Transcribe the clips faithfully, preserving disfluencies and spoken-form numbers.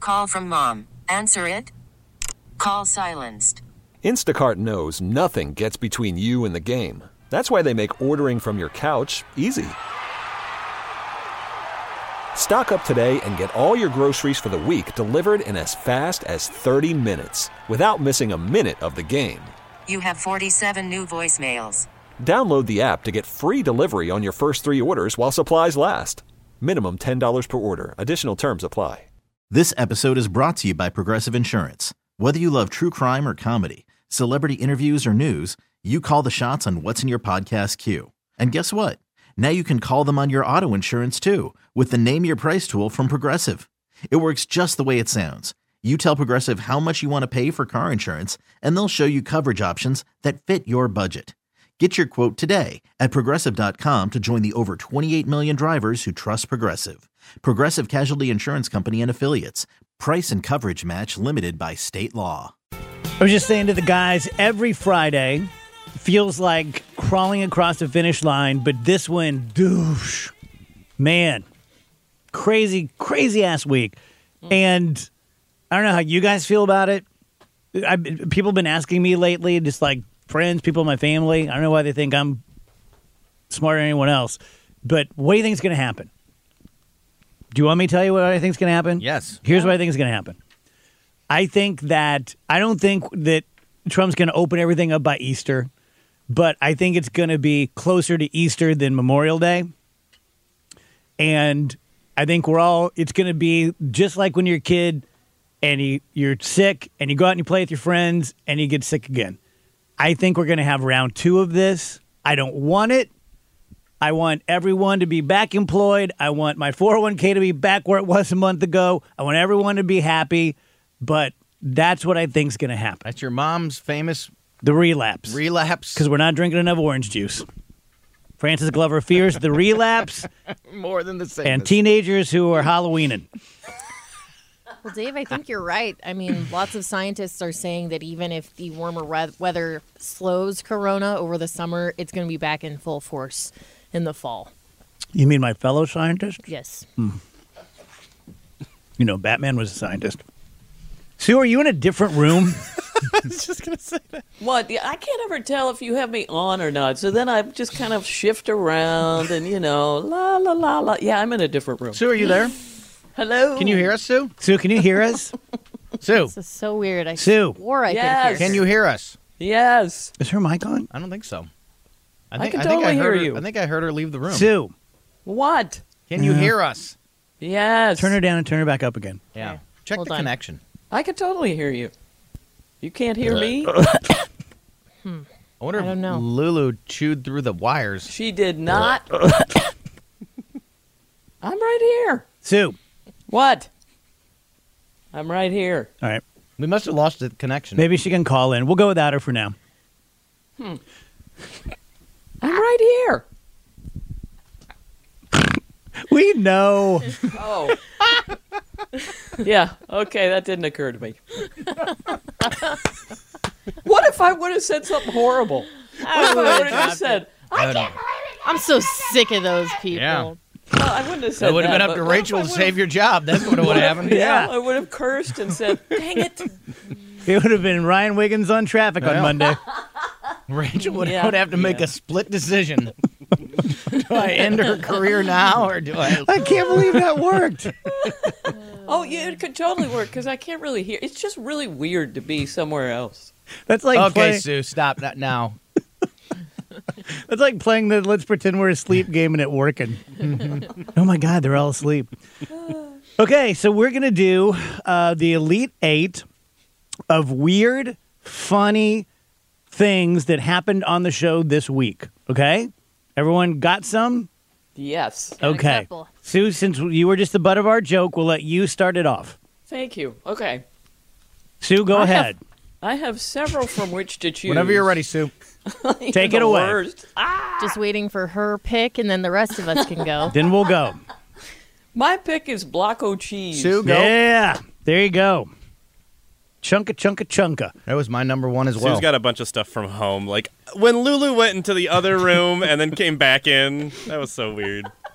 Call from mom. Answer it. Call silenced. Instacart knows nothing gets between you and the game. That's why they make ordering from your couch easy. Stock up today and get all your groceries for the week delivered in as fast as thirty minutes without missing a minute of the game. You have forty-seven new voicemails. Download the app to get free delivery on your first three orders while supplies last. Minimum ten dollars per order. Additional terms apply. This episode is brought to you by Progressive Insurance. Whether you love true crime or comedy, celebrity interviews or news, you call the shots on what's in your podcast queue. And guess what? Now you can call them on your auto insurance too with the Name Your Price tool from Progressive. It works just the way it sounds. You tell Progressive how much you want to pay for car insurance, and they'll show you coverage options that fit your budget. Get your quote today at Progressive dot com to join the over twenty-eight million drivers who trust Progressive. Progressive Casualty Insurance Company and Affiliates. Price and coverage match limited by state law. I was just saying to the guys, every Friday feels like crawling across the finish line, but this one, douche. Man, crazy, crazy ass week. And I don't know how you guys feel about it. I, people have been asking me lately, just like friends, people in my family. I don't know why they think I'm smarter than anyone else. But what do you think is going to happen? Do you want me to tell you what I think is going to happen? Yes. Here's what I think is going to happen. I think that, I don't think that Trump's going to open everything up by Easter, but I think it's going to be closer to Easter than Memorial Day. And I think we're all, it's going to be just like when you're a kid and you, you're sick and you go out and you play with your friends and you get sick again. I think we're going to have round two of this. I don't want it. I want everyone to be back employed. I want my four oh one k to be back where it was a month ago. I want everyone to be happy. But that's what I think is going to happen. That's your mom's famous The relapse. relapse. Because we're not drinking enough orange juice. Francis Glover fears the relapse. More than the same. And teenagers who are Halloweening. Well, Dave, I think you're right. I mean, lots of scientists are saying that even if the warmer re- weather slows corona over the summer, it's going to be back in full force in the fall. You mean my fellow scientist? Yes. Hmm. You know, Batman was a scientist. Sue, are you in a different room? I was just going to say that. What? I can't ever tell if you have me on or not. So then I just kind of shift around and, you know, la, la, la, la. Yeah, I'm in a different room. Sue, are you there? Hello? Can you hear us, Sue? Sue, can you hear us? Sue. This is so weird. I Sue. swore I Yes. could hear Can you hear us? Yes. Is her mic on? I don't think so. I think can I, think totally I heard hear her, you. I think I heard her leave the room. Sue, What? Can you Yeah. hear us? Yes. turn her down and turn her back up again. Yeah. Okay. Check Hold the on. connection. I can totally hear you. You can't hear me? Hmm. I wonder I don't if know. Lulu chewed through the wires. She did not. I'm right here. Sue. What? I'm right here. All right. We must have lost the connection. Maybe she can call in. We'll go without her for now. Hmm. I'm right here. We know. Oh. Yeah, okay, that didn't occur to me. What if I would have said something horrible? What if I would have just said, I can't I'm so sick of those people. Yeah. Well, I wouldn't have said That would have been that, up to but what if Rachel I to would've- save your job. That's what would have happened. Yeah, Yeah. I would have cursed and said, dang it. It would have been Ryan Wiggins on traffic on Yeah. Monday. Rachel would, Yeah. would have to make Yeah. a split decision. Do I end her career now, or do I? I can't believe that worked. Oh, yeah, it could totally work because I can't really hear. It's just really weird to be somewhere else. That's like Okay, play- Sue, stop that now. that's like playing the let's pretend we're asleep game and it working. Oh my God, they're all asleep. Okay, so we're gonna do uh, the Elite Eight of weird, funny things that happened on the show this week. Okay, everyone got some? Yes. Got a Okay, couple. Sue, since you were just the butt of our joke, we'll let you start it off. Thank you. Okay. Sue, go I have- ahead. I have several from which to choose. Whenever you're ready, Sue. You're Take the it away. worst. Ah! Just waiting for her pick, and then the rest of us can go. Then we'll go. My pick is Blocko cheese. Sue, go. Yeah, there you go. Chunka, chunka, chunka. That was my number one as well. Sue's got a bunch of stuff from home. Like when Lulu went into the other room and then came back in, that was so weird.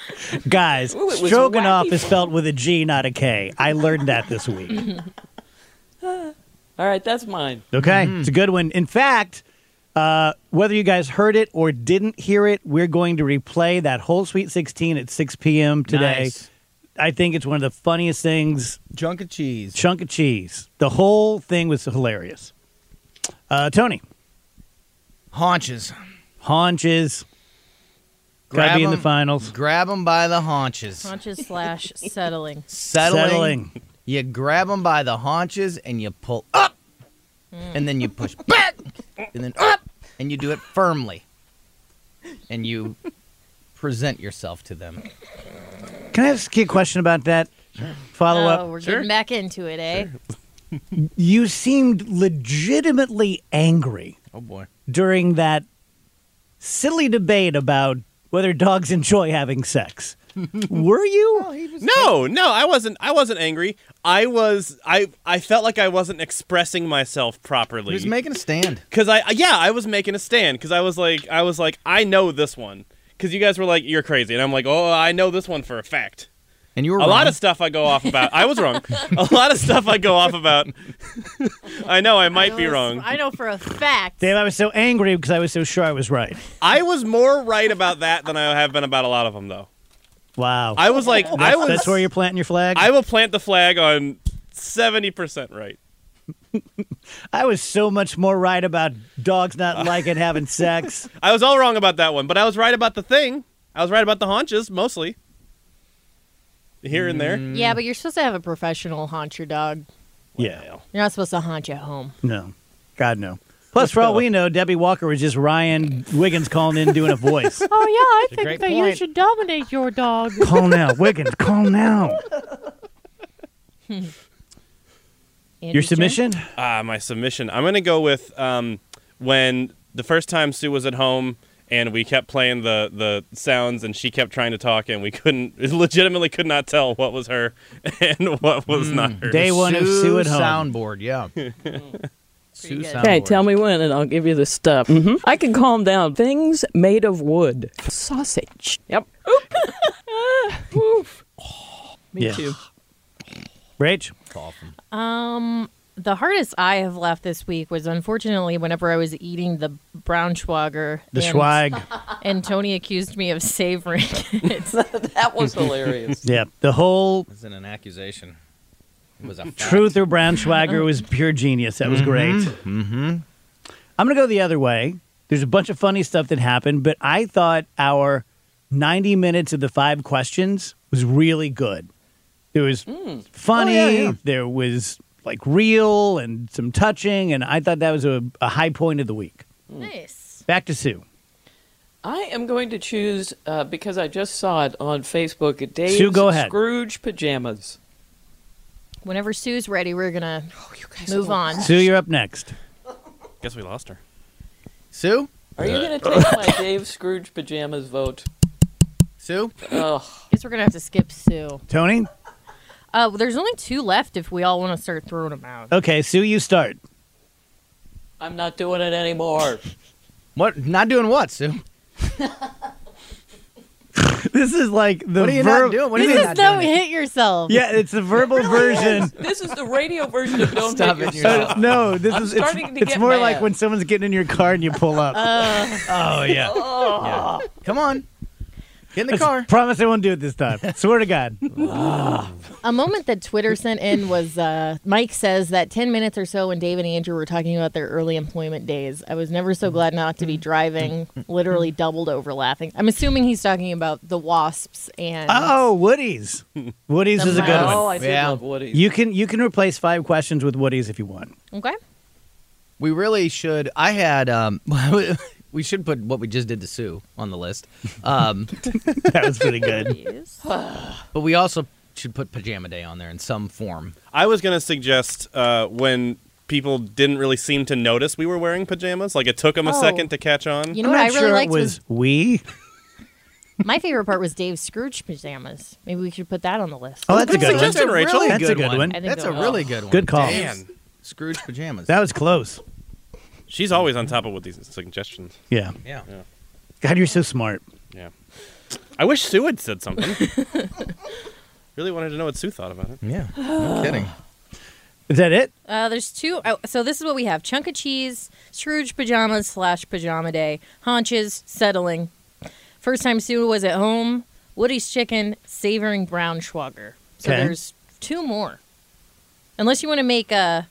Guys, Ooh, it was stroganoff wacky is fun. spelled with a G, not a K. I learned that this week. All right, that's mine. Okay, it's a good one. In fact, uh, whether you guys heard it or didn't hear it, we're going to replay that whole Sweet sixteen at six p.m. today. Nice. I think it's one of the funniest things. Chunk of cheese. Chunk of cheese. The whole thing was hilarious. Uh, Tony, Haunches. haunches. Gotta Grab be in the 'em- finals. Grab them by the haunches. Haunches slash settling. Settling. Settling. You grab them by the haunches and you pull up. And then you push back. And then up. And you do it firmly. And you present yourself to them. Can I ask you a question about that? Follow Oh, up. we're getting back into it, eh? You seemed legitimately angry Oh, boy. during that silly debate about whether dogs enjoy having sex. Were you? No, no, I wasn't. I wasn't angry. I was. I. I felt like I wasn't expressing myself He properly. was making a stand. Cause I. Yeah, I was making a stand. Cause I was like. I was like. I know this one. Cause you guys were like, you're crazy, and I'm like, oh, I know this one for a fact. And you were A wrong. lot of stuff I go off about. I was wrong. A lot of stuff I go off about. I know I might be I know- wrong. I know for a fact. Dave, I was so angry because I was so sure I was right. I was more right about that than I have been about a lot of them, though. Wow. I was like, I was. That's where you're planting your flag? I will plant the flag on seventy percent right. I was so much more right about dogs not liking having sex. I was all wrong about that one, but I was right about the thing. I was right about the haunches, mostly. Here and there. Yeah, but you're supposed to have a professional haunt your dog. Yeah. You're not supposed to haunt you at home. No. God, no. Plus, for all we know, Debbie Walker was just Ryan Wiggins calling in doing a voice. Oh, yeah, I a great think that you point. should dominate your dog. Call now. Wiggins, call now. Your submission? Ah, my submission. I'm going to go with um, when the first time Sue was at home and we kept playing the, the sounds and she kept trying to talk and we couldn't, legitimately could not tell what was her and what was not her. Day one of Sue at home. Soundboard, yeah. Sue good. soundboard. Okay, tell me when, and I'll give you the stuff. Mm-hmm. I can calm down. Things made of wood. Sausage. Yep. Oof. Me Yeah. too. Rach? Um, the hardest I have left this week was unfortunately whenever I was eating the Braunschweiger. The and, Schweig. And Tony accused me of savoring it. That was hilarious. Yeah. The whole This isn't an accusation. It was a fact. Truther Braunschweiger was pure genius. That was great. Mm-hmm. I'm going to go the other way. There's a bunch of funny stuff that happened, but I thought our ninety minutes of the five questions was really good. It was funny. Oh, yeah, yeah. There was like real and some touching, and I thought that was a, a high point of the week. Nice. Back to Sue. I am going to choose, uh, because I just saw it on Facebook, Dave's Sue, go ahead. Scrooge pajamas. Whenever Sue's ready, we're gonna Oh, you guys move are- on. Sue, you're up next. Guess we lost her. Sue? Are you going to take my Dave Scrooge pajamas vote? Sue? Ugh. Guess we're gonna have to skip Sue. Tony? Uh, well, there's only two left if we all want to start throwing them out. Okay, Sue, you start. I'm not doing it anymore. What? Not doing what, Sue? This is like the What are you verb- not doing? What do you This mean is not don't doing it? hit yourself. Yeah, it's the verbal version. This is the radio version of Don't Stop Hit it Yourself. Uh, no, this I'm is it's, starting to it's get more mad. like when someone's getting in your car and you pull up. Oh, yeah. yeah. Come on. Get in the car. Promise I won't do it this time. Swear to God. A moment that Twitter sent in was uh, Mike says that ten minutes or so when Dave and Andrew were talking about their early employment days. I was never so glad not to be driving, literally doubled over laughing. I'm assuming he's talking about the Wasps and. Oh, Woody's. Woody's The is a good mouse. Oh, one. I did Yeah. love Woody. You can you can replace five questions with Woody's if you want. Okay. We really should. I had. Um, we should put what we just did to Sue on the list. Um, That was pretty good. Yes. but we also should put Pajama Day on there in some form. I was going to suggest uh, when people didn't really seem to notice we were wearing pajamas, like it took them a Oh. second to catch on. You know I'm what not I really sure liked it was, was we. my favorite part was Dave's Scrooge pajamas. Maybe we should put that on the list. Oh, that's a good one. suggestion, Rachel. Really That's a good one. I think That's that a was- really good one. Good call. Man, Scrooge Pajamas. That was close. she's always on top of with these suggestions. Yeah. yeah. God, you're so smart. Yeah. I wish Sue had said something. Really wanted to know what Sue thought about it. Yeah, no kidding. Is that it? Uh, there's two. Oh, so this is what we have: chunk of cheese, Scrooge pajamas slash pajama day, haunches, settling. First time Sue was at home, Woody's chicken, savoring Braunschweiger. So Okay. there's two more. Unless you want to make a,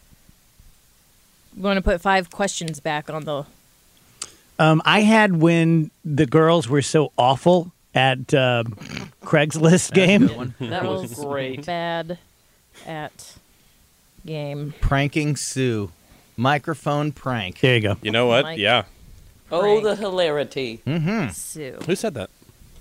you want to put five questions back on the. Um, I had when the girls were so awful at uh, Craigslist game. That was Girls great. Bad at game. Pranking Sue. Microphone prank. There you go. You know what? Mike. Yeah. Oh, the hilarity. Sue. Who said that?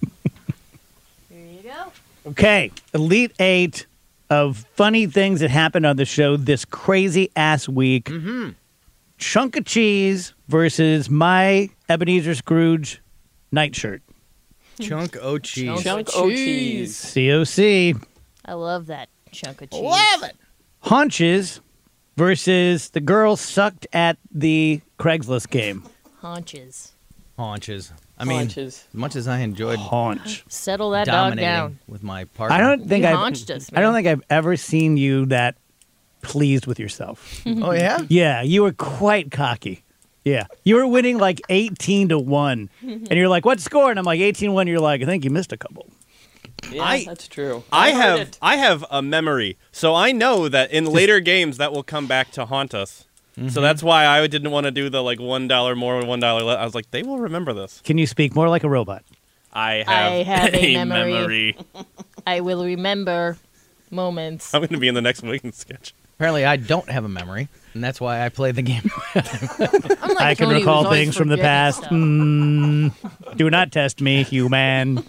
Here you go. Okay, Elite Eight of funny things that happened on the show this crazy ass week. Mm-hmm. Chunk of cheese versus my Ebenezer Scrooge nightshirt. Chunk o' cheese. Chunk o' cheese. C O C. I love that chunk of cheese. Love it. Haunches versus the girls sucked at the Craigslist game. Haunches. Haunches. I mean, Haunches. as much as I enjoyed Haunch. Settle that dog dominating down. with my partner. I don't think You I've, haunched us, I don't man. think I've ever seen you that pleased with yourself. Oh, yeah? Yeah, you were quite cocky. Yeah. You were winning like eighteen to one. And you're like, what score? And I'm like, eighteen to one. You're like, I think you missed a couple. Yeah, I- that's true. I heard have it. I have a memory, so I know that in later games that will come back to haunt us. So that's why I didn't want to do the like one dollar more, one dollar less. I was like, they will remember this. Can you speak more like a robot? I have, I have a a memory. memory. I will remember moments. I'm going to be in the next Wiggins sketch. Apparently, I don't have a memory, and that's why I play the game. Unlike I can Tony, who's recall always things from the forgetting past. stuff. Mm, do not test me, human.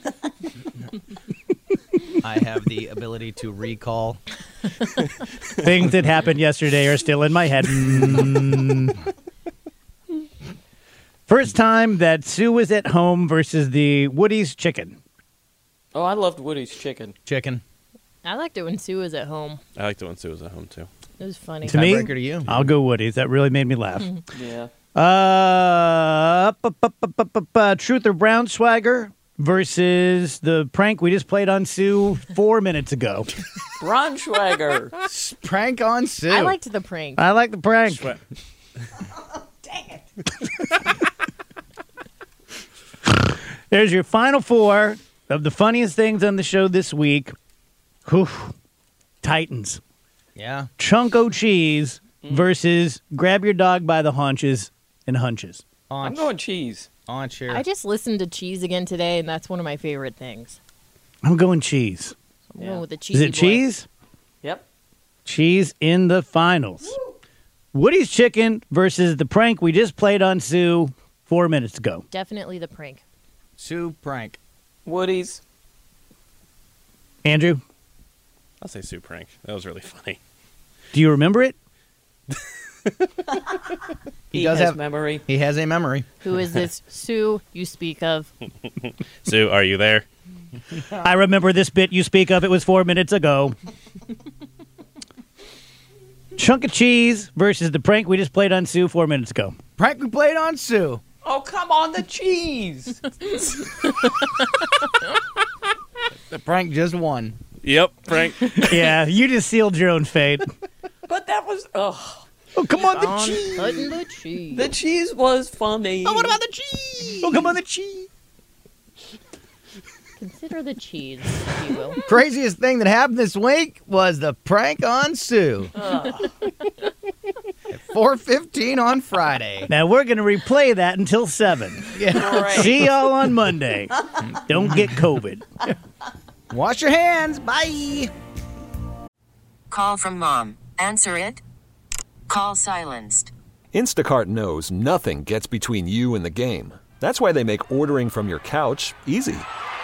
I have the ability to recall. Things that happened yesterday are still in my head. Mm. First time that Sue was at home versus the Woody's chicken. Oh, I loved Woody's chicken. Chicken. I liked it when Sue was at home. I liked it when Sue was at home too. It was funny. To me, Tiebreaker to you. I'll go Woody's. That really made me laugh. Yeah. Uh, bu- bu- bu- bu- bu- bu- Truth or Braunschweiger versus the prank we just played on Sue four minutes ago. Braunschweiger. Prank on Sue. I liked the prank. I like the prank. Sweat. There's your final four of the funniest things on the show this week. Whew. Titans. Yeah. Chunko cheese versus grab your dog by the haunches and hunches. I'm Haunch. going cheese. Haunch here. I just listened to Cheese again today, and that's one of my favorite things. I'm going cheese. I'm Yeah. going with the Is cheesy it boy. cheese? Yep. Cheese in the finals. Woody's chicken versus the prank we just played on Sue four minutes ago. Definitely the prank. Sue prank. Woody's. Andrew, I'll say Sue prank. That was really funny. do you remember it? He, does has have- memory. He has a memory. Who is this Sue you speak of? Sue, are you there? I remember this bit you speak of. It was four minutes ago. Chunk of cheese versus the prank we just played on Sue four minutes ago. Prank we played on Sue. Oh, come on, the cheese. The prank just won. Yep, Frank. Yeah, you just sealed your own fate. But that was, oh, Oh, come on, the On cheese. putting the cheese. the cheese was funny. What about the cheese? Oh, come on, the cheese. Consider the cheese, if you will. Craziest thing that happened this week was the prank on Sue. At four fifteen on Friday. Now, we're going to replay that until seven. Great. See y'all on Monday. Don't get COVID. Wash your hands. Bye. Call from mom. Answer it. Call silenced. Instacart knows nothing gets between you and the game. That's why they make ordering from your couch easy.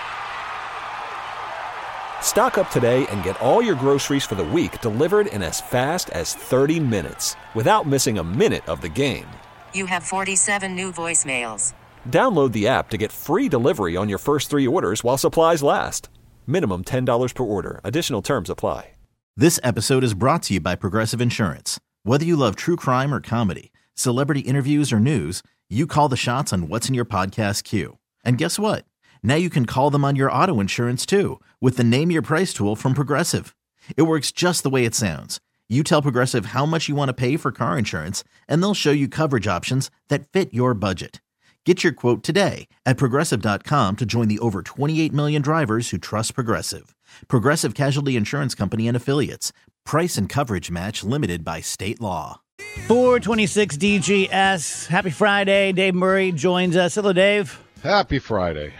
Stock up today and get all your groceries for the week delivered in as fast as thirty minutes without missing a minute of the game. You have forty-seven new voicemails. Download the app to get free delivery on your first three orders while supplies last. Minimum ten dollars per order. Additional terms apply. This episode is brought to you by Progressive Insurance. Whether you love true crime or comedy, celebrity interviews or news, you call the shots on what's in your podcast queue. And guess what? Now you can call them on your auto insurance too with the Name Your Price tool from Progressive. It works just the way it sounds. You tell Progressive how much you want to pay for car insurance, and they'll show you coverage options that fit your budget. Get your quote today at Progressive dot com to join the over twenty-eight million drivers who trust Progressive. Progressive Casualty Insurance Company and Affiliates. Price and coverage match limited by state law. four twenty-six D G S. Happy Friday. Dave Murray joins us. Hello, Dave. Happy Friday.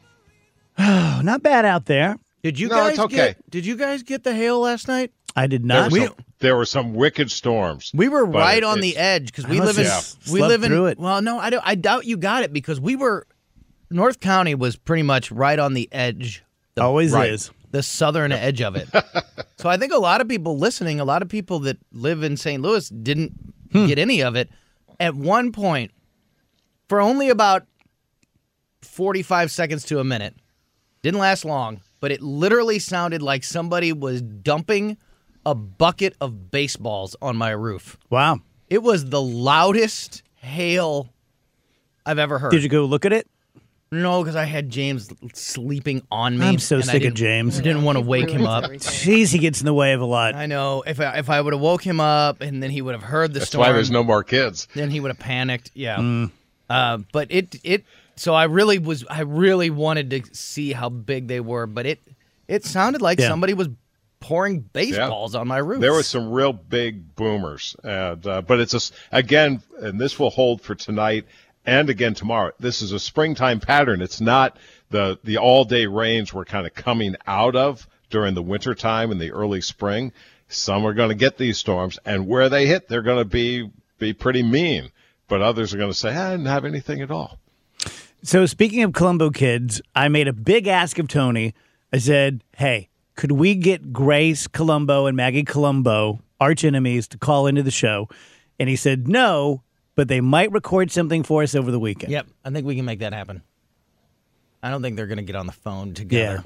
Oh, not bad out there. Did you No, guys it's okay. get? Did you guys get the hail last night? I did There not. were, We- some, there were some wicked storms. We were but right it- on the it's- edge because I we must live in. have We slept live in. through it. Well, no, I don't. I doubt you got it because we were. North County was pretty much right on the edge. The, Always right, is. the southern edge of it. So I think a lot of people listening, a lot of people that live in Saint Louis didn't Hmm. get any of it. At one point, for only about forty-five seconds to a minute, didn't last long, but it literally sounded like somebody was dumping a bucket of baseballs on my roof. Wow. It was the loudest hail I've ever heard. Did you go look at it? No, because I had James sleeping on me. I'm so and I sick of didn't- James. I didn't want to It wake him ruins up. everything. Jeez, he gets in the way of a lot. I know. If I, if I would have woke him up and then he would have heard the That's storm, why there's no more kids. then he would have panicked. Yeah. Mm. Uh, but it it so I really was I really wanted to see how big they were, but it it sounded like Yeah. somebody was pouring baseballs on my roof. There were some real big boomers, and uh, but it's a s again, and this will hold for tonight and again tomorrow. This is a springtime pattern. It's not the the all day rains we're kind of coming out of during the winter time and the early spring. Some are going to get these storms, and where they hit, they're going to be be pretty mean. But others are going to say, I didn't have anything at all. So speaking of Columbo kids, I made a big ask of Tony. I said, hey, could we get Grace Columbo and Maggie Columbo, arch enemies, to call into the show? And he said no, but they might record something for us over the weekend. Yep, I think we can make that happen. I don't think they're going to get on the phone together.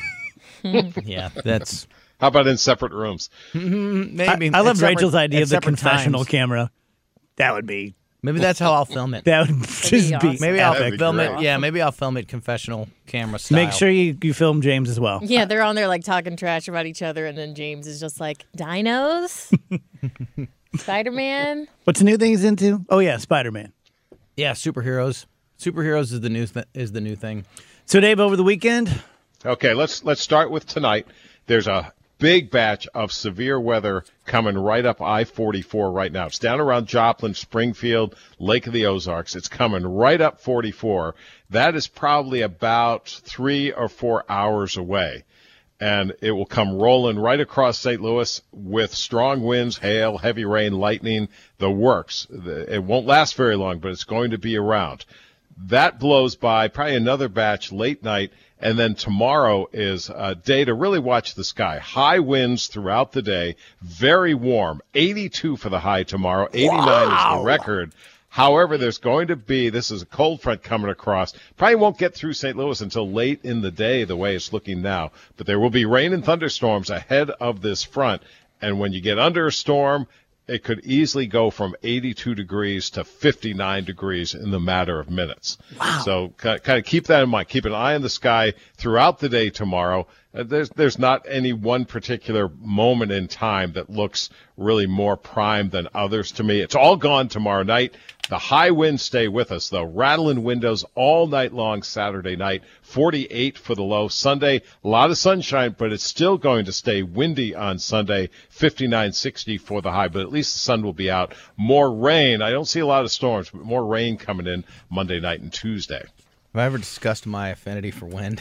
Yeah, that's How about in separate rooms? maybe. I, I at love separate- Rachel's idea at of the separate confessional times. camera. That would be Maybe that's how I'll film it. that would just be awesome. Maybe I'll That'd be film great. it. Yeah, maybe I'll film it confessional camera style. Make sure you, you film James as well. Yeah, they're on there like talking trash about each other, and then James is just like, dinos? Spider Man? What's the new thing he's into? Oh yeah, Spider-Man. Yeah, superheroes. Superheroes is the new th- is the new thing. So Dave, over the weekend, Okay, let's let's start with tonight. There's a big batch of severe weather coming right up I forty-four right now. It's down around Joplin, Springfield, Lake of the Ozarks. It's coming right up forty-four. That is probably about three or four hours away. And it will come rolling right across Saint Louis with strong winds, hail, heavy rain, lightning, the works. The- It won't last very long, but it's going to be around. That blows by, probably another batch late night, and then tomorrow is a day to really watch the sky. High winds throughout the day, very warm, eighty-two for the high tomorrow, eighty-nine is the record. However, there's going to be, this is a cold front coming across, probably won't get through Saint Louis until late in the day the way it's looking now, but there will be rain and thunderstorms ahead of this front, and when you get under a storm, it could easily go from eighty-two degrees to fifty-nine degrees in the matter of minutes. Wow. So kind of keep that in mind. Keep an eye on the sky throughout the day tomorrow. Uh, there's there's not any one particular moment in time that looks really more prime than others to me. It's all gone tomorrow night. The high winds stay with us, though. Rattling windows all night long Saturday night. forty-eight for the low. Sunday, a lot of sunshine, but it's still going to stay windy on Sunday. fifty-nine, sixty for the high, but at least the sun will be out. More rain. I don't see a lot of storms, but more rain coming in Monday night and Tuesday. Have I ever discussed my affinity for wind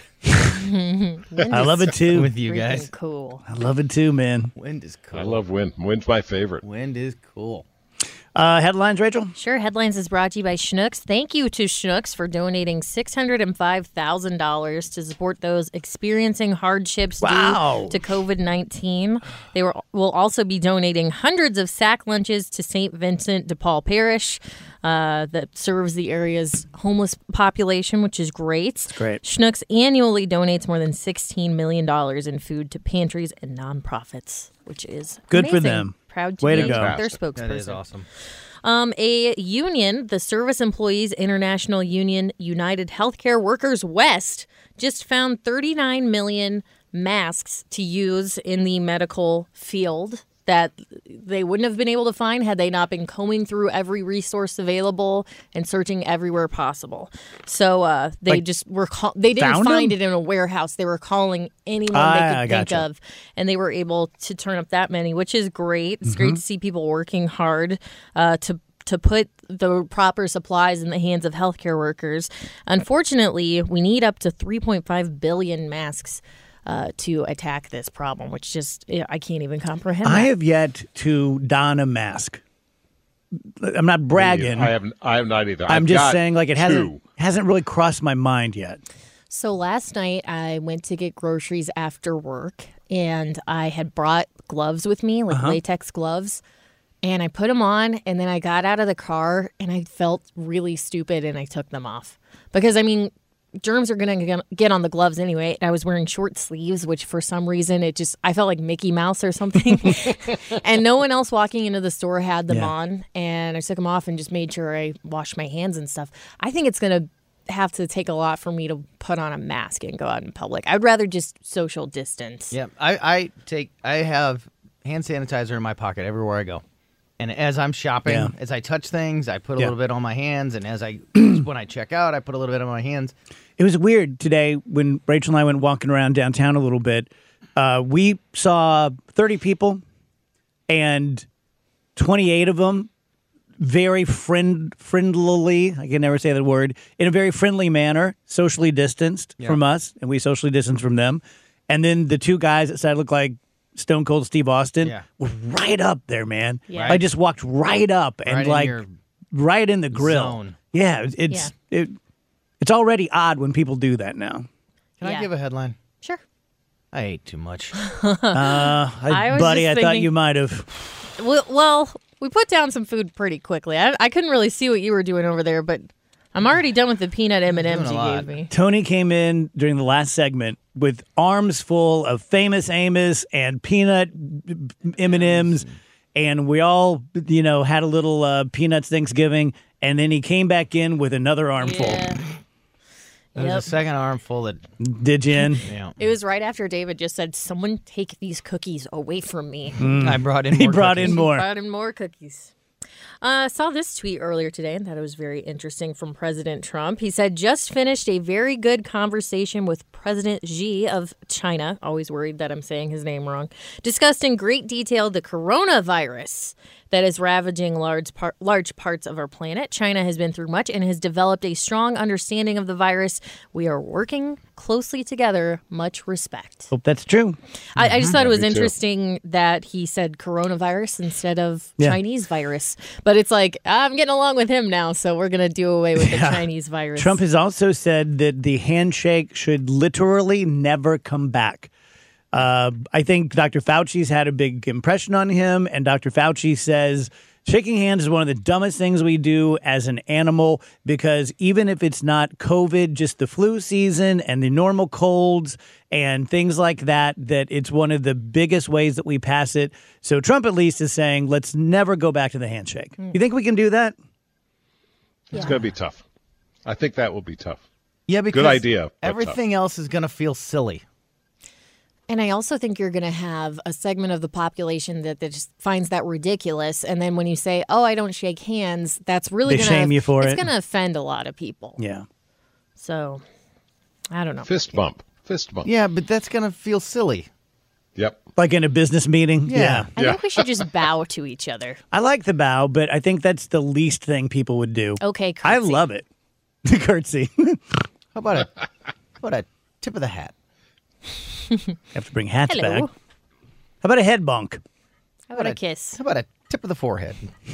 I love it too. with you Freaking guys? cool. I love it too, man. Wind is cool. I love wind. Wind's my favorite. wind is cool. Uh, headlines, Rachel? Sure. Headlines is brought to you by Schnucks. Thank you to Schnucks for donating six hundred five thousand dollars to support those experiencing hardships Wow. due to COVID nineteen. They were, will also be donating hundreds of sack lunches to Saint Vincent de Paul Parish uh, that serves the area's homeless population, which is great. Great. Schnucks annually donates more than sixteen million dollars in food to pantries and nonprofits, which is Good for amazing. them. Proud to Way be to go. their spokesperson. That is awesome. Um, a union, the Service Employees International Union, United Healthcare Workers West, just found thirty-nine million masks to use in the medical field that they wouldn't have been able to find had they not been combing through every resource available and searching everywhere possible. So uh, they Like, just were call- they didn't found find them? it in a warehouse. They were calling anyone Ah, they I could think gotcha. of, and they were able to turn up that many, which is great. It's Mm-hmm. great to see people working hard uh, to to put the proper supplies in the hands of healthcare workers. Unfortunately, we need up to three point five billion masks uh, to attack this problem, which just I can't even comprehend. I that. have yet to don a mask. I'm not bragging. I haven't. I have not either. I'm I've just got saying, like, it two. hasn't hasn't really crossed my mind yet. So last night I went to get groceries after work, and I had brought gloves with me, like latex gloves, and I put them on, and then I got out of the car, and I felt really stupid, and I took them off. Because, I mean, germs are going to get on the gloves anyway. I was wearing short sleeves, which for some reason, it just, I felt like Mickey Mouse or something. And no one else walking into the store had them Yeah. on, and I took them off and just made sure I washed my hands and stuff. I think it's going to have to take a lot for me to put on a mask and go out in public. I'd rather just social distance. Yeah, I, I take I have hand sanitizer in my pocket everywhere I go, and as I'm shopping, Yeah. as I touch things, I put a Yeah. little bit on my hands, and as I when I check out, I put a little bit on my hands. It was weird today when Rachel and I went walking around downtown a little bit. Uh, we saw thirty people, and twenty-eight of them very friend friendlily, I can never say that word, in a very friendly manner, socially distanced from us, and we socially distanced from them. And then the two guys that said looked like Stone Cold Steve Austin Yeah. were right up there, man. Yeah. I just walked right up and Right in like your right in the grill. zone. Yeah, it's It, it's already odd when people do that now. Can Yeah. I give a headline? Sure. I ate too much. Uh, I was buddy, I just thought thinking- you might have. Well, well, we put down some food pretty quickly. I, I couldn't really see what you were doing over there, but I'm already done with the peanut M and M's Doing a you lot. gave me. Tony came in during the last segment with arms full of Famous Amos and peanut M and M's, and we all, you know, had a little uh, Peanuts Thanksgiving, and then he came back in with another armful. Yeah. There's Yep. a second armful that Did you? In? yeah. It was right after David just said, "Someone take these cookies away from me." I brought in. He more brought cookies. in more. Brought in more cookies. I uh, saw this tweet earlier today and thought it was very interesting from President Trump. He said, just finished a very good conversation with President Xi of China. Always worried that I'm saying his name wrong. Discussed in great detail the coronavirus that is ravaging large, par- large parts of our planet. China has been through much and has developed a strong understanding of the virus. We are working closely together. Much respect. Hope that's true. I, I just thought it was me too. interesting that he said coronavirus instead of Yeah. Chinese virus. But it's like, I'm getting along with him now, so we're going to do away with the Yeah. Chinese virus. Trump has also said that the handshake should literally never come back. Uh, I think Doctor Fauci's had a big impression on him, and Doctor Fauci says shaking hands is one of the dumbest things we do as an animal because even if it's not COVID, just the flu season and the normal colds and things like that, that it's one of the biggest ways that we pass it. So Trump at least is saying, let's never go back to the handshake. You think we can do that? It's going to be tough. I think that will be tough. Yeah, because idea, but everything else is going to feel silly. And I also think you're going to have a segment of the population that, that just finds that ridiculous. And then when you say, oh, I don't shake hands, that's really They going to shame you for it's it. going to offend a lot of people. Yeah. So, I don't know. Fist bump. Fist bump. Yeah, but that's going to feel silly. Yep. Like in a business meeting? Yeah. I think we should just bow to each other. I like the bow, but I think that's the least thing people would do. Okay, curtsy. I love it. The curtsy. How about a how about a tip of the hat? Have to bring hats Hello. back. How about a head bonk? How about a kiss? How about a tip of the forehead?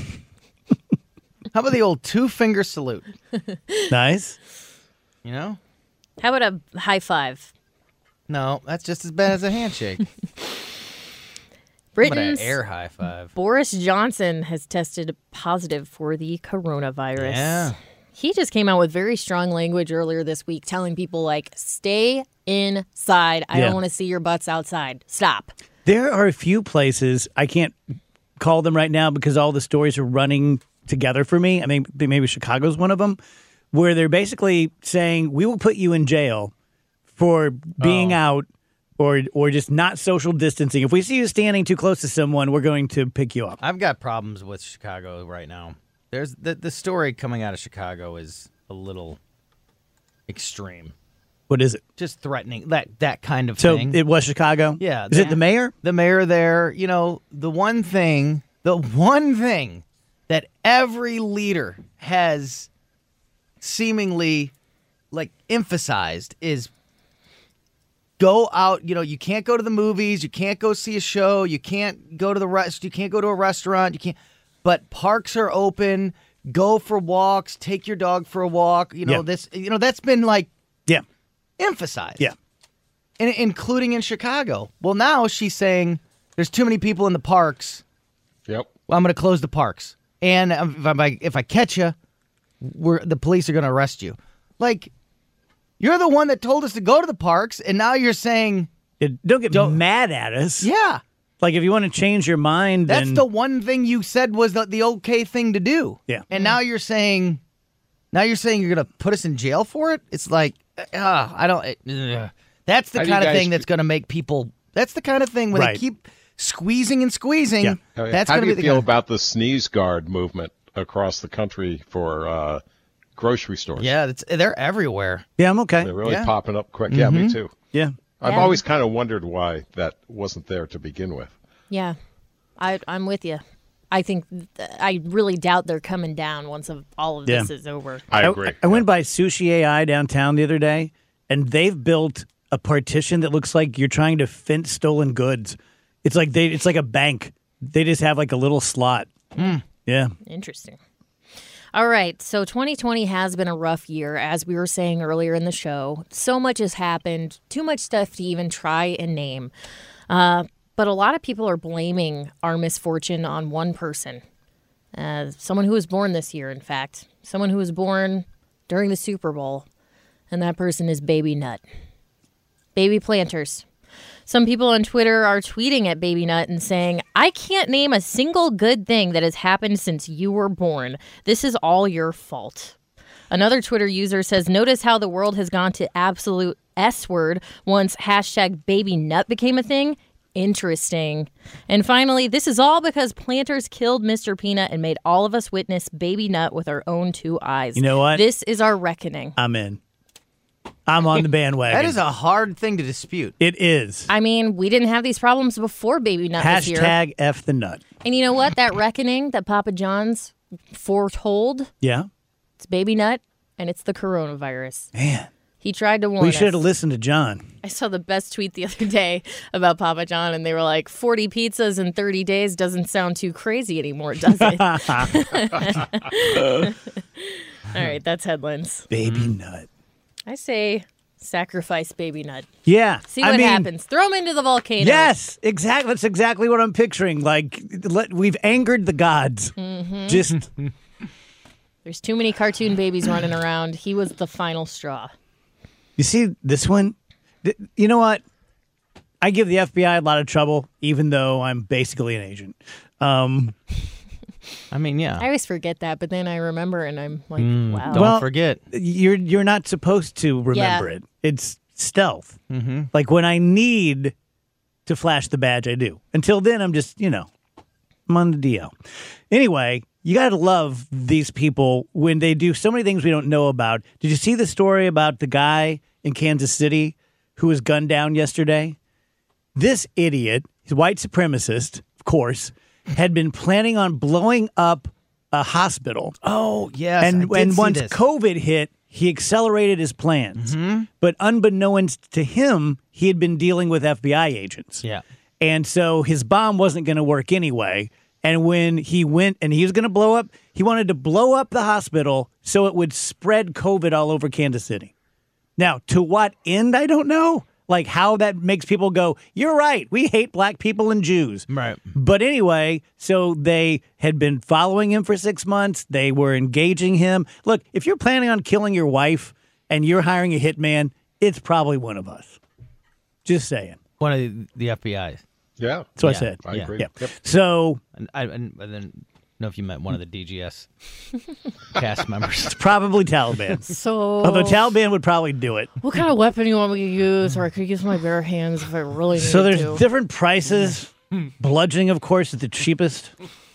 How about the old two finger salute? Nice. You know? How about a high five? No, that's just as bad as a handshake. How about Britain's an air high five? Boris Johnson has tested positive for the coronavirus. Yeah. He just came out with very strong language earlier this week telling people, like, stay inside. I Yeah. don't want to see your butts outside. Stop. There are a few places, I can't call them right now because all the stories are running together for me. I mean, maybe Chicago's one of them, where they're basically saying, we will put you in jail for being Oh. out or or just not social distancing. If we see you standing too close to someone, we're going to pick you up. I've got problems with Chicago right now. There's the the story coming out of Chicago is a little extreme. What is it? Just threatening that that kind of So thing. it was Chicago? Yeah. Is it the mayor? The mayor there, you know, the one thing, the one thing that every leader has seemingly like emphasized is go out, you know, you can't go to the movies, you can't go see a show, you can't go to the rest, you can't go to a restaurant, you can't, but parks are open, go for walks, take your dog for a walk, you know, Yeah. this, you know, that's been like Yeah. emphasized. Yeah. And including in Chicago. Well, now she's saying there's too many people in the parks. Yep. Well, I'm going to close the parks. And if I, if I catch you, we're, the police are going to arrest you. Like, you're the one that told us to go to the parks, and now you're saying, It- don't get Don't- mad at us. yeah, Like, if you want to change your mind, that's then the one thing you said was the, the okay thing to do. Yeah. And now you're saying, now you're saying you're going to put us in jail for it? It's like, uh, I don't, uh, that's the How do you kind of guys thing that's going to make people, that's the kind of thing when Right. they keep squeezing and squeezing. Yeah. Oh, yeah. That's How going do to you be the feel kind about the sneeze guard movement across the country for uh, grocery stores? Yeah, it's, they're everywhere. yeah, I'm okay. They're really Yeah. popping up quick. Yeah, me too. Yeah. I've Yeah. always kind of wondered why that wasn't there to begin with. Yeah, I, I'm with you. I think th- I really doubt they're coming down once of all of this Yeah. is over. I agree. I, I went by Sushi A I downtown the other day, and they've built a partition that looks like you're trying to fence stolen goods. It's like they, it's like a bank. They just have like a little slot. Yeah. Interesting. All right, so twenty twenty has been a rough year, as we were saying earlier in the show. So much has happened, too much stuff to even try and name. Uh, but a lot of people are blaming our misfortune on one person. Uh, someone who was born this year, in fact. Someone who was born during the Super Bowl. And that person is Baby Nut. Baby Planters. Some people on Twitter are tweeting at Baby Nut and saying, I can't name a single good thing that has happened since you were born. This is all your fault. Another Twitter user says, notice how the world has gone to absolute S word once hashtag Baby Nut became a thing? Interesting. And finally, this is all because planters killed Mister Peanut and made all of us witness Baby Nut with our own two eyes. You know what? This is our reckoning. I'm in. I'm on the bandwagon. That is a hard thing to dispute. It is. I mean, we didn't have these problems before Baby Nut was here. Hashtag F the nut. And you know what? That reckoning that Papa John's foretold, Yeah. it's Baby Nut and it's the coronavirus. Man. He tried to warn We us. should have listened to John. I saw the best tweet the other day about Papa John, and they were like, forty pizzas in thirty days doesn't sound too crazy anymore, does it? All right, that's headlines. Baby nut. I say sacrifice Baby Nut. Yeah. See I what mean, happens. Throw him into the volcano. Yes, exactly. That's exactly what I'm picturing. Like, let, we've angered the gods. Mm-hmm. Just, There's too many cartoon babies running around. He was the final straw. you see this one? Th- You know what? I give the F B I a lot of trouble, even though I'm basically an agent. Um, I mean, yeah. I always forget that, but then I remember and I'm like, wow. Don't Well, forget. you're you're not supposed to remember Yeah. it. It's stealth. Mm-hmm. Like when I need to flash the badge, I do. Until then, I'm just, you know, I'm on the D L. Anyway, you got to love these people when they do so many things we don't know about. Did you see the story about the guy in Kansas City who was gunned down yesterday? This idiot, he's a white supremacist, of course, had been planning on blowing up a hospital. Oh, yes. and I did and see once this. COVID hit, he accelerated his plans. Mm-hmm. But unbeknownst to him, he had been dealing with F B I agents. Yeah. And so his bomb wasn't going to work anyway. And when he went and he was going to blow up, he wanted to blow up the hospital so it would spread COVID all over Kansas City. Now, to what end, I don't know. Like how that makes people go, you're right, we hate black people and Jews. Right. But anyway, so they had been following him for six months. They were engaging him. Look, if you're planning on killing your wife and you're hiring a hitman, it's probably one of us. Just saying. One of the, the F B I's. Yeah. That's what I Yeah, said. I Yeah. agree. Yeah. Yep. So And I and, and then know if you meant one of the D G S cast members. it's probably Taliban. So, Although Taliban would probably do it. what kind of weapon do you want me to use? Or I could use my bare hands if I really need So there's to. different prices. Bludgeoning, of course, is the cheapest.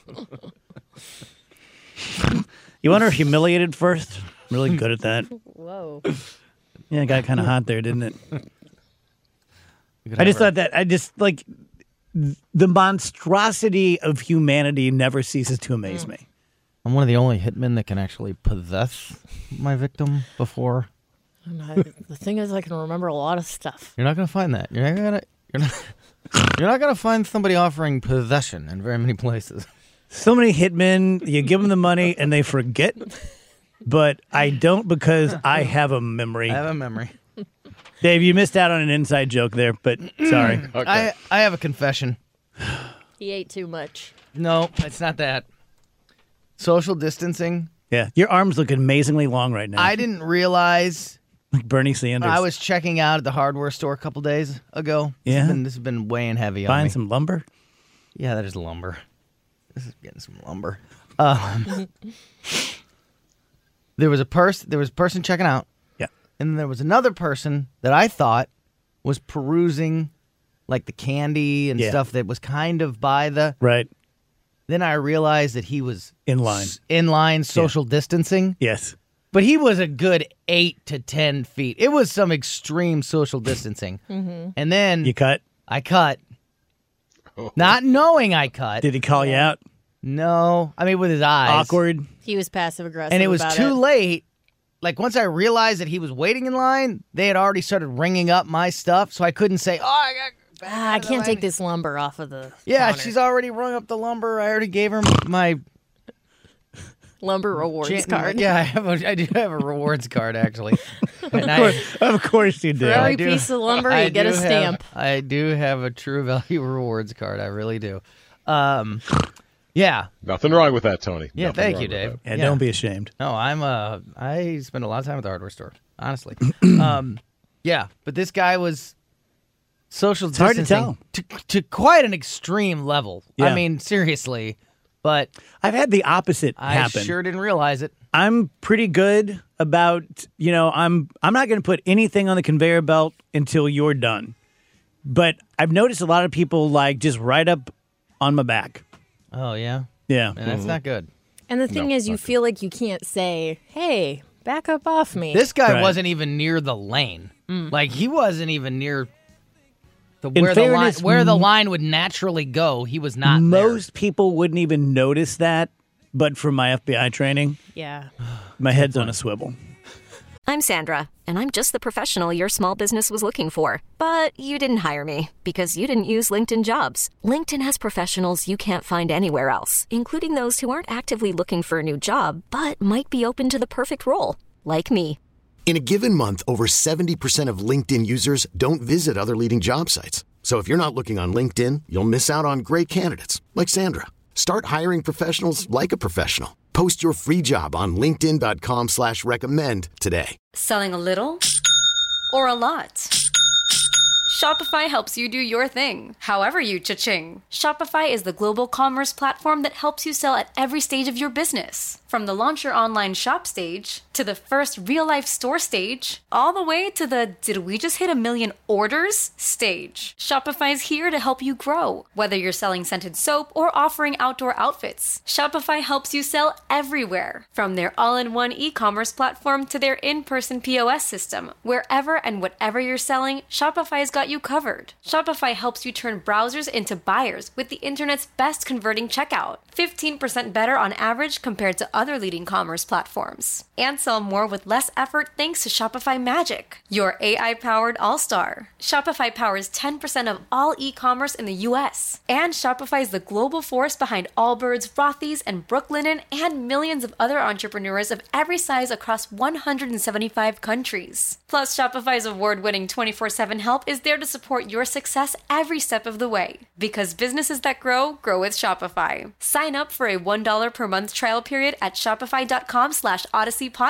You want her humiliated first? I'm really good at that. Whoa. Yeah, it got kind of hot there, didn't it? You could I have just her- thought that I just like the monstrosity of humanity never ceases to amaze me. I'm one of the only hitmen that can actually possess my victim before. And I, the thing is, I can remember a lot of stuff. You're not gonna find that. You're not gonna. You're not. You're not gonna find somebody offering possession in very many places. So many hitmen, you give them the money and they forget. But I don't because I have a memory. I have a memory. Dave, you missed out on an inside joke there, but sorry. Okay. I I have a confession. He ate too much. No, it's not that. Social distancing. Yeah, your arms look amazingly long right now. I didn't realize like Bernie Sanders. I was checking out at the hardware store a couple days ago. This Yeah? has been, this has been weighing heavy on buying me. some lumber. Yeah, that is lumber. This is getting some lumber. Um, there was a person. There was a person checking out. Yeah. And then there was another person that I thought was perusing, like the candy and Yeah. stuff that was kind of by the. Right. Then I realized that he was In line. s- in line social distancing, Yes. but he was a good eight to ten feet. It was some extreme social distancing. And then You cut? I cut, not knowing I cut. Did he call you out? No, I mean with his eyes. Awkward. He was passive aggressive. And it was about too it. late. Like once I realized that he was waiting in line, they had already started ringing up my stuff, so I couldn't say, "Oh, I got." back Ah, I out of the can't take line." this lumber off of the Yeah, counter. she's already rung up the lumber. I already gave her my lumber rewards Jan- card. Yeah, I have a, I do have a rewards card actually. And I, Of course you do. For every I do- piece of lumber, I you get a do have- stamp. I do have a True Value rewards card. I really do. Um, yeah, Nothing wrong with that, Tony. yeah. Nothing Thank wrong you, with Dave. Yeah, don't be ashamed. No, I'm uh I spend a lot of time at the hardware store, honestly. um yeah, but this guy was social hard to distancing to, to quite an extreme level. I Yeah. mean, seriously. But I've had the opposite I happen. sure didn't realize it. I'm pretty good about, you know, I'm I'm not going to put anything on the conveyor belt until you're done. But I've noticed a lot of people like just right up on my back. Oh yeah. Yeah. Man, that's not good. And the thing No, is, you not feel like you can't say, "Hey, back up off me." This guy Right. wasn't even near the lane. Like he wasn't even near the In where the line fairness, where the m- line would naturally go. He was not Most people wouldn't even notice that, but from my F B I training, yeah. my head's on a swivel. I'm Sandra, and I'm just the professional your small business was looking for. But you didn't hire me because you didn't use LinkedIn Jobs. LinkedIn has professionals you can't find anywhere else, including those who aren't actively looking for a new job, but might be open to the perfect role, like me. In a given month, over seventy percent of LinkedIn users don't visit other leading job sites. So if you're not looking on LinkedIn, you'll miss out on great candidates like Sandra. Start hiring professionals like a professional. Post your free job on linkedin dot com slash recommend today. Selling a little or a lot? Shopify helps you do your thing, however you cha-ching. Shopify is the global commerce platform that helps you sell at every stage of your business. From the launch your online shop stage, to the first real-life store stage, all the way to the did we just hit a million orders stage. Shopify is here to help you grow. Whether you're selling scented soap or offering outdoor outfits, Shopify helps you sell everywhere. From their all-in-one e-commerce platform to their in-person P O S system, wherever and whatever you're selling, Shopify's got you covered. Shopify helps you turn browsers into buyers with the internet's best converting checkout. fifteen percent better on average compared to other leading commerce platforms. And sell more with less effort thanks to Shopify Magic, your A I-powered all-star. Shopify powers ten percent of all e-commerce in the U S. And Shopify is the global force behind Allbirds, Rothy's, and Brooklinen, and millions of other entrepreneurs of every size across one hundred seventy-five countries. Plus, Shopify's award-winning twenty-four seven help is there to support your success every step of the way. Because businesses that grow, grow with Shopify. Sign up for a one dollar per month trial period at shopify.com slash Odyssey podcast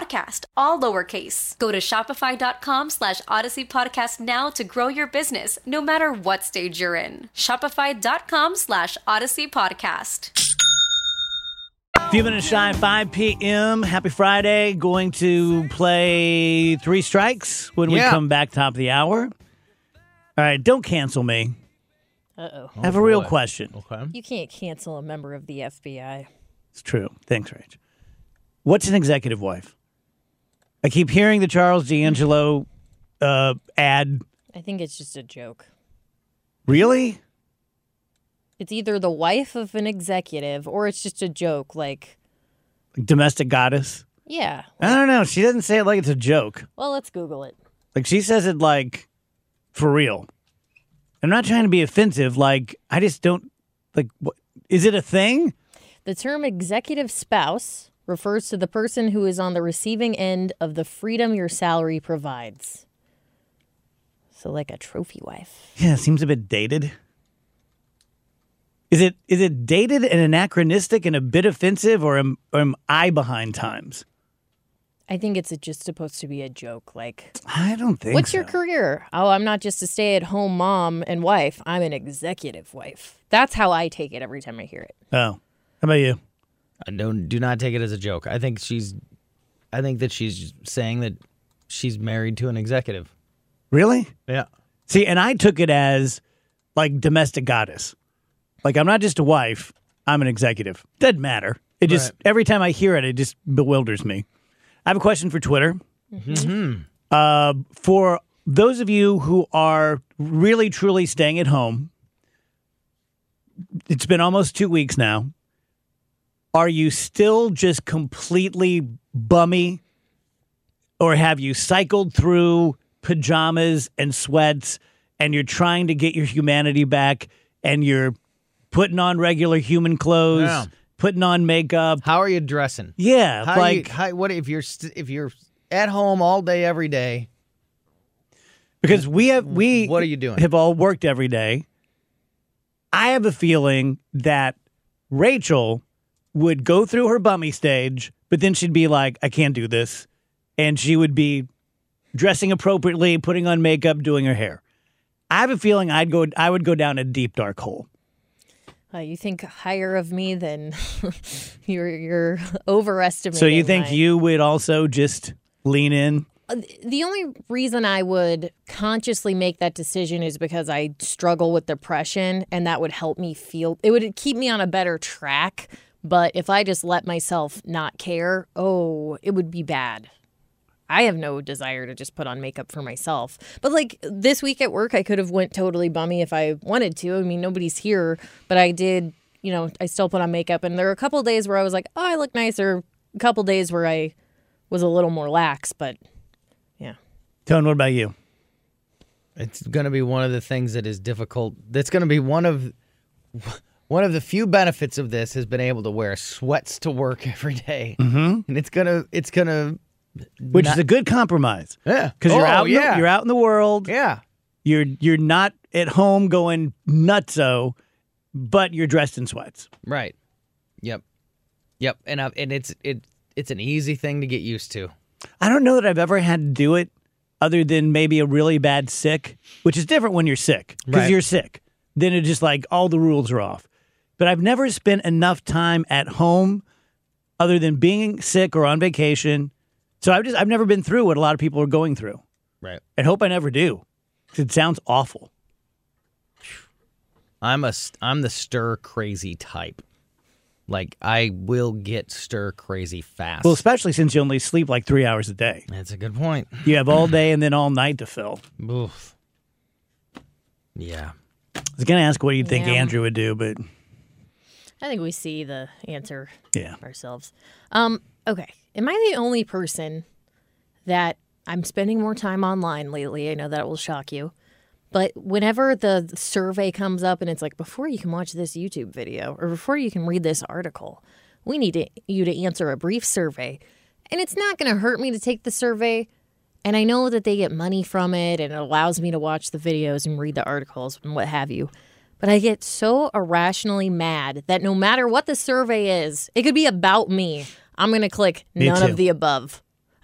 Podcast, all lowercase. Go to shopify.com slash Odyssey Podcast now to grow your business, no matter what stage you're in. Shopify.com slash Odyssey Podcast. Few minutes shy, five p.m. Happy Friday. Going to play Three Strikes when we Yeah. come back top of the hour. All right, don't cancel me. Uh-oh. I have a real question. Okay. You can't cancel a member of the F B I. It's true. Thanks, Rach. What's an executive wife? I keep hearing the Charles D'Angelo uh, ad. I think it's just a joke. Really? It's either the wife of an executive or it's just a joke. Like, Like domestic goddess? yeah. I don't know. She doesn't say it like it's a joke. Well, let's Google it. Like she says it like for real. I'm not trying to be offensive. Like I just don't like. What, is it a thing? The term executive spouse refers to the person who is on the receiving end of the freedom your salary provides. So, like a trophy wife. Yeah, it seems a bit dated. Is it is it dated and anachronistic and a bit offensive, or am, or am I behind times? I think it's just supposed to be a joke. Like, I don't think what's so. your career? Oh, I'm not just a stay-at-home mom and wife. I'm an executive wife. That's how I take it every time I hear it. Oh, how about you? I don't do not take it as a joke. I think she's, I think that she's saying that she's married to an executive. Really? Yeah. See, and I took it as like domestic goddess. Like I'm not just a wife, I'm an executive. Doesn't matter. It just, Right. every time I hear it, it just bewilders me. I have a question for Twitter. Mm-hmm. Uh, for those of you who are really, truly staying at home, it's been almost two weeks now. Are you still just completely bummy? Or have you cycled through pajamas and sweats and you're trying to get your humanity back and you're putting on regular human clothes, Yeah. putting on makeup? How are you dressing? Yeah, How like you, how, what if you're st- if you're at home all day every day? because we have we What are you doing? have all worked every day. I have a feeling that Rachel would go through her bummy stage, but then she'd be like, I can't do this. And she would be dressing appropriately, putting on makeup, doing her hair. I have a feeling I'd go I would go down a deep dark hole. Uh, you think higher of me than you're you're overestimating. So you think my- you would also just lean in? Uh, The only reason I would consciously make that decision is because I struggle with depression, and that would help me feel. It would keep me on a better track. But if I just let myself not care, oh, it would be bad. I have no desire to just put on makeup for myself. But like this week at work, I could have went totally bummy if I wanted to. I mean, nobody's here, but I did, you know, I still put on makeup. And there were a couple days where I was like, oh, I look nicer. A couple days where I was a little more lax, but yeah. Tone, what about you? It's going to be one of the things that is difficult. That's going to be one of one of the few benefits of this has been able to wear sweats to work every day. Mm-hmm. And it's gonna it's gonna Which not- is a good compromise. Yeah. Because you're Oh, out in yeah. the, you're out in the world. Yeah. You're you're not at home going nutso, but you're dressed in sweats. Right. Yep. Yep. And I, and it's it it's an easy thing to get used to. I don't know that I've ever had to do it other than maybe a really bad sick, which is different when you're sick because Right. you're sick. Then it's just like all the rules are off. But I've never spent enough time at home other than being sick or on vacation. So I've just I've never been through what a lot of people are going through. Right. I hope I never do. 'Cause it sounds awful. I'm a st- I'm the stir crazy type. Like I will get stir crazy fast. Well, especially since you only sleep like three hours a day. That's a good point. You have all day and then all night to fill. Oof. Yeah. I was going to ask what you'd think Yeah. Andrew would do, but I think we see the answer yeah. ourselves. Um, okay. Am I the only person that I'm spending more time online lately? I know that will shock you. But whenever the survey comes up and it's like, before you can watch this YouTube video or before you can read this article, we need to, you to answer a brief survey. And it's not going to hurt me to take the survey. And I know that they get money from it and it allows me to watch the videos and read the articles and what have you. But I get so irrationally mad that no matter what the survey is, it could be about me. I'm going to click Me none too. of the above.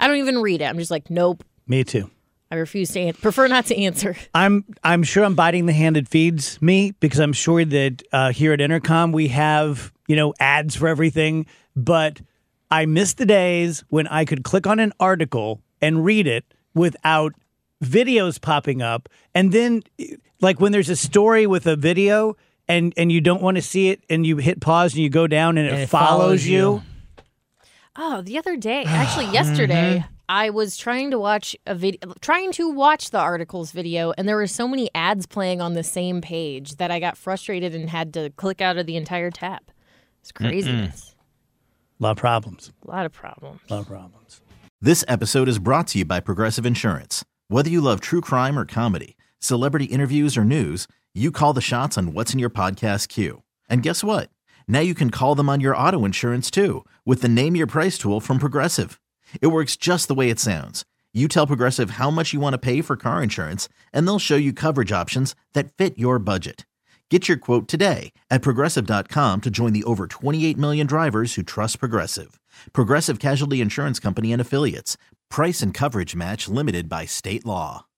I don't even read it. I'm just like, nope. Me too. I refuse to an- prefer not to answer. I'm I'm sure I'm biting the hand that feeds me because I'm sure that uh, here at Intercom we have, you know, ads for everything. But I miss the days when I could click on an article and read it without videos popping up. And then, like when there's a story with a video and, and you don't want to see it and you hit pause and you go down and it, And it follows, follows you. you. Oh, the other day, actually yesterday, Mm-hmm. I was trying to watch a video, trying to watch the articles video, and there were so many ads playing on the same page that I got frustrated and had to click out of the entire tab. It's craziness. A lot of problems. A lot of problems. A lot of problems. This episode is brought to you by Progressive Insurance. Whether you love true crime or comedy, celebrity interviews or news, you call the shots on what's in your podcast queue. And guess what? Now you can call them on your auto insurance too with the Name Your Price tool from Progressive. It works just the way it sounds. You tell Progressive how much you want to pay for car insurance, and they'll show you coverage options that fit your budget. Get your quote today at Progressive dot com to join the over twenty-eight million drivers who trust Progressive. Progressive Casualty Insurance Company and Affiliates. Price and coverage match limited by state law.